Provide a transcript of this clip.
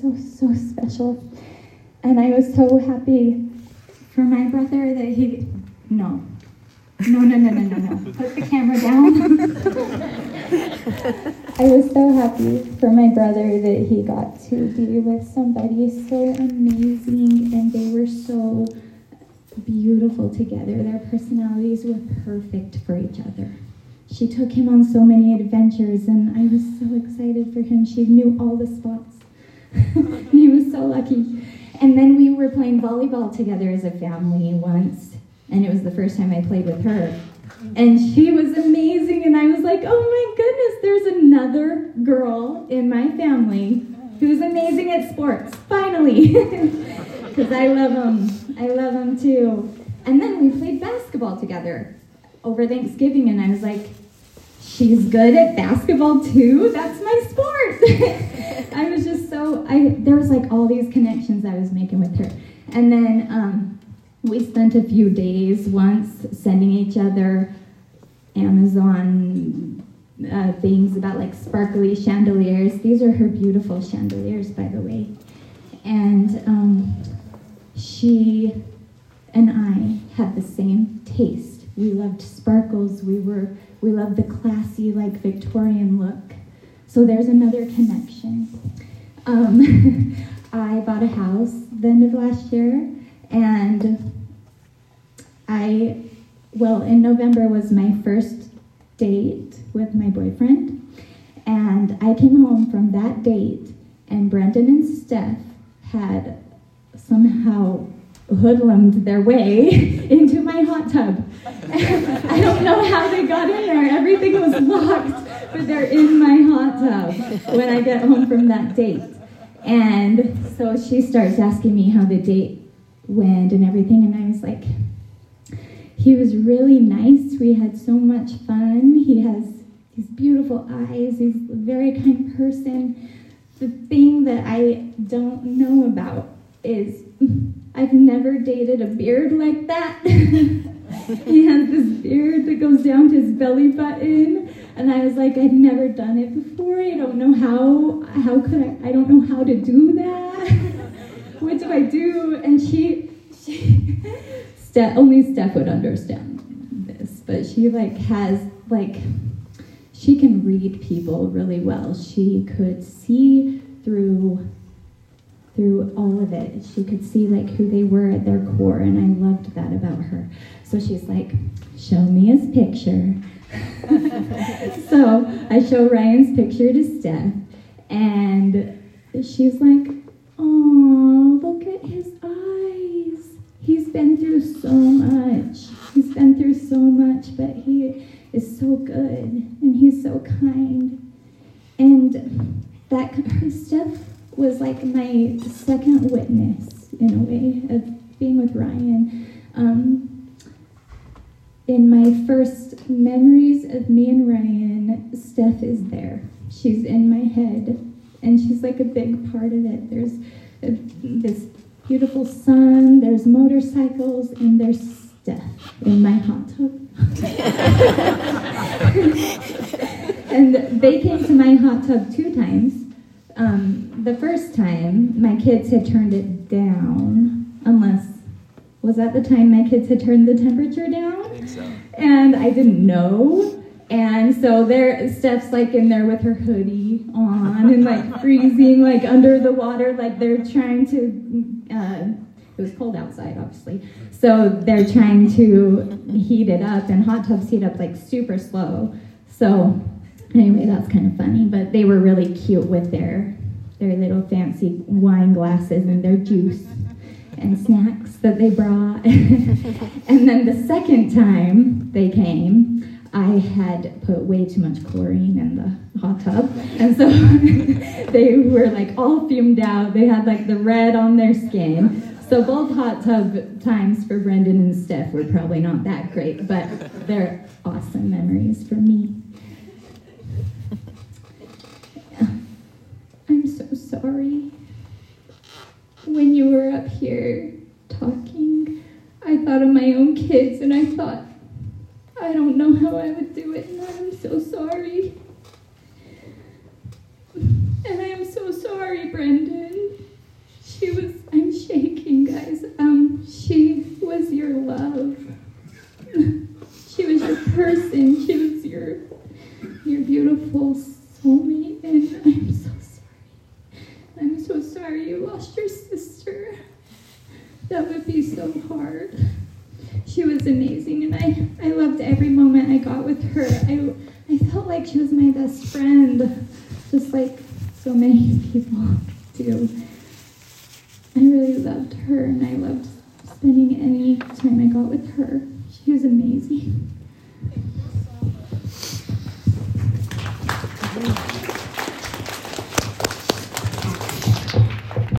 so, so special. And I was so happy for my brother that he, no. Put the camera down. I was so happy for my brother that he got to be with somebody so amazing, and they were so beautiful together. Their personalities were perfect for each other. She took him on so many adventures, and I was so excited for him. She knew all the spots. He was so lucky. And then we were playing volleyball together as a family once, and it was the first time I played with her. And she was amazing, and I was like, oh my goodness, there's another girl in my family who's amazing at sports, finally. Because I love them too. And then we played basketball together over Thanksgiving, and I was like, she's good at basketball too? That's my sport. I was just there was like all these connections I was making with her. And then we spent a few days once sending each other Amazon things about like sparkly chandeliers. These are her beautiful chandeliers, by the way. And she and I had the same taste. We loved sparkles. We loved the classy, like Victorian look. So there's another connection. I bought a house the end of last year, and in November was my first date with my boyfriend, and I came home from that date, and Brendan and Steph had somehow hoodlummed their way into my hot tub. I don't know how they got in there. Everything was locked, but they're in my hot tub when I get home from that date. And so she starts asking me how the date went and everything, and I was like, he was really nice. We had so much fun. He has these beautiful eyes. He's a very kind person. The thing that I don't know about is I've never dated a beard like that. He has this beard that goes down to his belly button, and I was like, I've never done it before. I don't know I don't know how to do that. What do I do? And only Steph would understand this, but she she can read people really well. She could see through all of it. She could see like who they were at their core, and I loved that about her. So she's like, show me his picture. So I show Ryan's picture to Steph, and she's like, oh, look at his eyes. He's been through so much. But he is so good, and he's so kind. And Steph was like my second witness, in a way, of being with Ryan. In my first memories of me and Ryan, Steph is there. She's in my head, and she's like a big part of it. There's this beautiful sun, there's motorcycles, and there's Steph in my hot tub. And they came to my hot tub 2 times. The first time, my kids had turned it down, was that the time my kids had turned the temperature down? I think so. And I didn't know. And so Steph's like in there with her hoodie on and like freezing, like under the water, like they're trying to, it was cold outside, obviously. So they're trying to heat it up, and hot tubs heat up like super slow. So anyway, that's kind of funny, but they were really cute with their little fancy wine glasses and their juice and snacks that they brought. And then the second time they came, I had put way too much chlorine in the hot tub, and so they were like all fumed out. They had like the red on their skin. So both hot tub times for Brendan and Steph were probably not that great, but they're awesome memories for me. I'm so sorry. When you were up here talking, I thought of my own kids, and I thought, I don't know how I would do it, and I'm so sorry. And I am so sorry, Brendan. beautiful soulmate, and I'm so sorry. I'm so sorry you lost your sister. That would be so hard. She was amazing, and I loved every moment I got with her. I felt like she was my best friend, just like so many people do. I really loved her, and I loved spending any time I got with her. She was amazing. Thank you so much.